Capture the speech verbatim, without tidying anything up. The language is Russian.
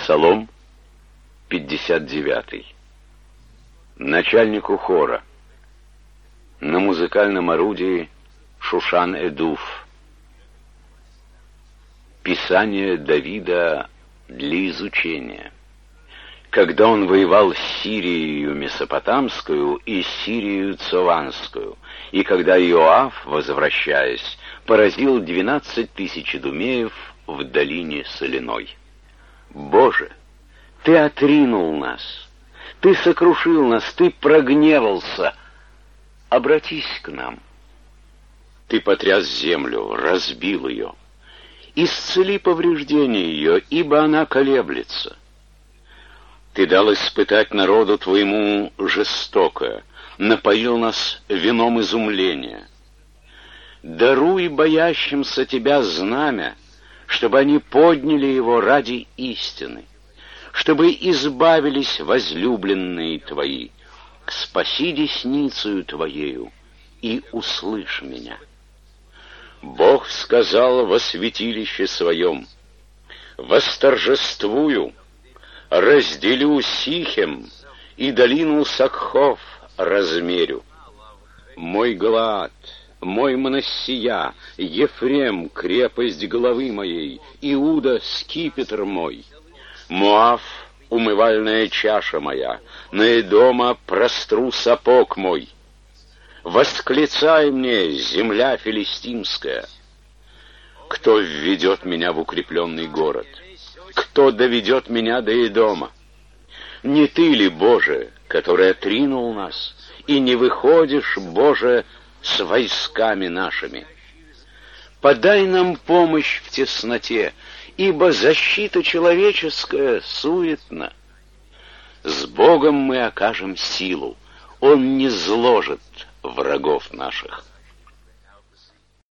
Псалом пятьдесят девятый. Начальнику хора. На музыкальном орудии Шушан Эдуф. Писание Давида для изучения. Когда он воевал с Сирией Месопотамскую и Сирию Цованскую, и когда Иоав, возвращаясь, поразил двенадцать тысяч идумеев в долине соляной. Боже, Ты отринул нас, Ты сокрушил нас, Ты прогневался. Обратись к нам. Ты потряс землю, разбил ее. Исцели повреждения ее, ибо она колеблется. Ты дал испытать народу Твоему жестоко, напоил нас вином изумления. Даруй боящимся Тебя знамя, чтобы они подняли его ради истины, чтобы избавились возлюбленные Твои. Спаси десницею Твоею и услышь меня. Бог сказал во святилище Своем: восторжествую, разделю Сихем и долину Сакхов размерю. Мой Галаад, мой Манассия, Ефрем, крепость головы моей, Иуда, скипетр мой, Моав, умывальная чаша моя, на Эдома простру сапог мой. Восклицай мне, земля филистимская! Кто введет меня в укрепленный город? Кто доведет меня до Эдома? Не Ты ли, Боже, который отринул нас, и не выходишь, Боже, с войсками нашими? Подай нам помощь в тесноте, ибо защита человеческая суетна. С Богом мы окажем силу, Он не зложит врагов наших.